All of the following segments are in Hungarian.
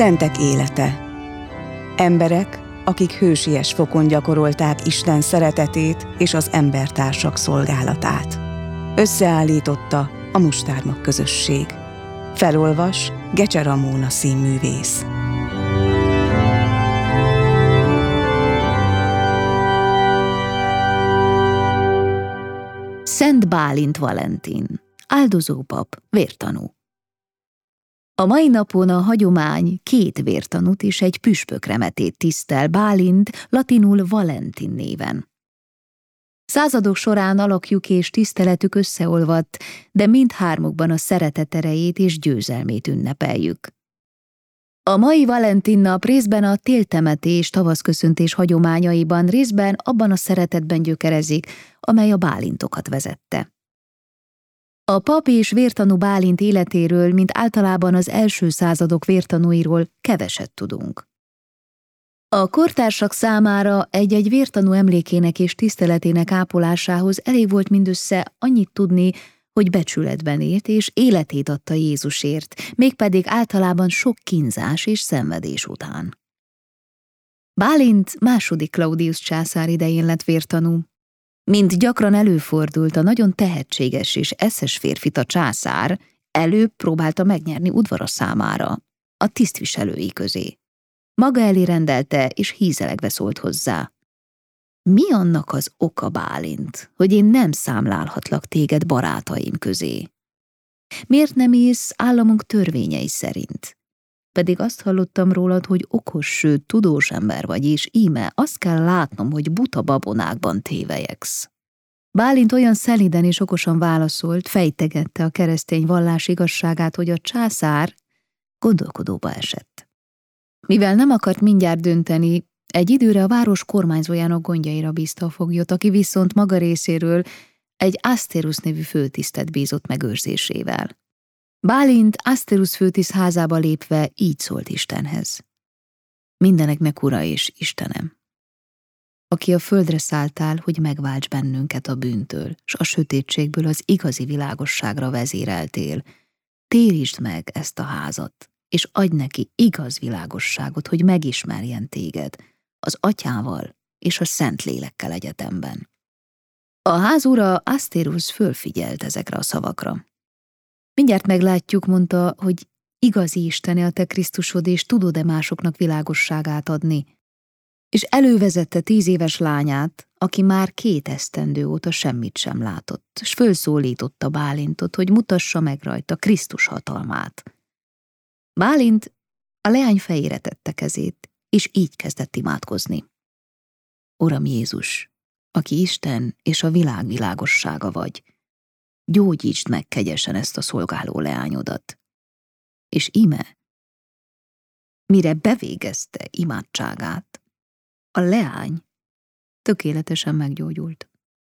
Szentek élete. Emberek, akik hősies fokon gyakorolták Isten szeretetét és az embertársak szolgálatát. Összeállította a Mustármag közösség. Felolvas Gecse Ramóna színművész. Szent Bálint Valentin, áldozópap, vértanú. A mai napon a hagyomány 2 vértanút és egy püspök remetét tisztel Bálint, latinul Valentin néven. Századok során alakjuk és tiszteletük összeolvadt, de mindhármukban a szeretet erejét és győzelmét ünnepeljük. A mai Valentin nap részben a téltemetés, tavaszköszöntés hagyományaiban, részben abban a szeretetben gyökerezik, amely a Bálintokat vezette. A pap és vértanú Bálint életéről, mint általában az első századok vértanúiról keveset tudunk. A kortársak számára egy-egy vértanú emlékének és tiszteletének ápolásához elég volt mindössze annyit tudni, hogy becsületben élt és életét adta Jézusért, mégpedig általában sok kínzás és szenvedés után. Bálint II. Claudius császár idején lett vértanú. Mint gyakran előfordult, a nagyon tehetséges és eszes férfit a császár előbb próbálta megnyerni udvara számára, a tisztviselői közé. Maga elé rendelte, és hízelegve szólt hozzá. Mi annak az oka, Bálint, hogy én nem számlálhatlak téged barátaim közé? Miért nem élsz államunk törvényei szerint? Pedig azt hallottam rólad, hogy okos, sőt, tudós ember vagy, és íme azt kell látnom, hogy buta babonákban tévelyegsz. Bálint olyan szelíden és okosan válaszolt, fejtegette a keresztény vallás igazságát, hogy a császár gondolkodóba esett. Mivel nem akart mindjárt dönteni, egy időre a város kormányzójának gondjaira bízta a foglyot, aki viszont maga részéről egy Asterus nevű főtisztet bízott megőrzésével. Bálint Asterus főtiszt házába lépve így szólt Istenhez. Mindeneknek Ura és Istenem, aki a földre szálltál, hogy megválts bennünket a bűntől, s a sötétségből az igazi világosságra vezéreltél, térítsd meg ezt a házat, és adj neki igaz világosságot, hogy megismerjen téged, az Atyával és a Szentlélekkel egyetemben. A ház ura Asterus fölfigyelt ezekre a szavakra. Mindjárt meglátjuk, mondta, hogy igazi Istene a te Krisztusod, és tudod-e másoknak világosságát adni. És elővezette 10 éves lányát, aki már 2 esztendő óta semmit sem látott, és fölszólította Bálintot, hogy mutassa meg rajta Krisztus hatalmát. Bálint a leány fejére tette kezét, és így kezdett imádkozni. Uram Jézus, aki Isten és a világ világossága vagy, gyógyítsd meg kegyesen ezt a szolgáló leányodat. És íme, mire bevégezte imádságát, a leány tökéletesen meggyógyult.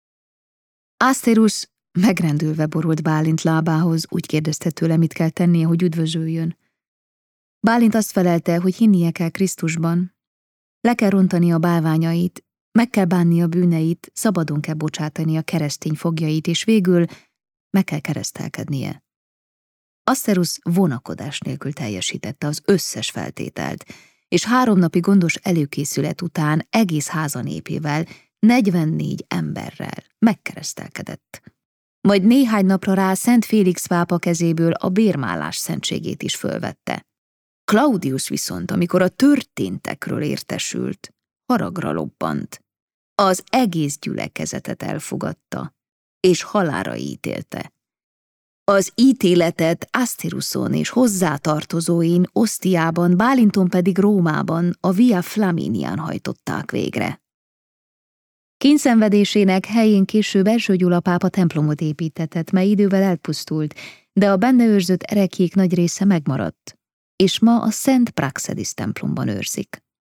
Asterus megrendülve borult Bálint lábához, úgy kérdezte tőle, mit kell tennie, hogy üdvözöljön. Bálint azt felelte, hogy hinnie kell Krisztusban, le kell rontani a bálványait, meg kell bánni a bűneit, szabadon kell bocsátani a keresztény foglyait, és végül meg kell keresztelkednie. Asterus vonakodás nélkül teljesítette az összes feltételt, és 3 napi gondos előkészület után egész háza népével, 44 emberrel megkeresztelkedett. Majd néhány napra rá Szent Félix pápa kezéből a bérmálás szentségét is fölvette. Claudius viszont, amikor a történtekről értesült, haragra lobbant. Az egész gyülekezetet elfogadta, és halálra ítélte. Az ítéletet Asteruson és hozzátartozóin Osztiában, Bálinton pedig Rómában, a Via Flaminián hajtották végre. Kényszenvedésének helyén később Első Gyula pápa templomot építetett, mely idővel elpusztult, de a benne őrzött ereklyék nagy része megmaradt, és ma a Szent Praxedis templomban őrzik.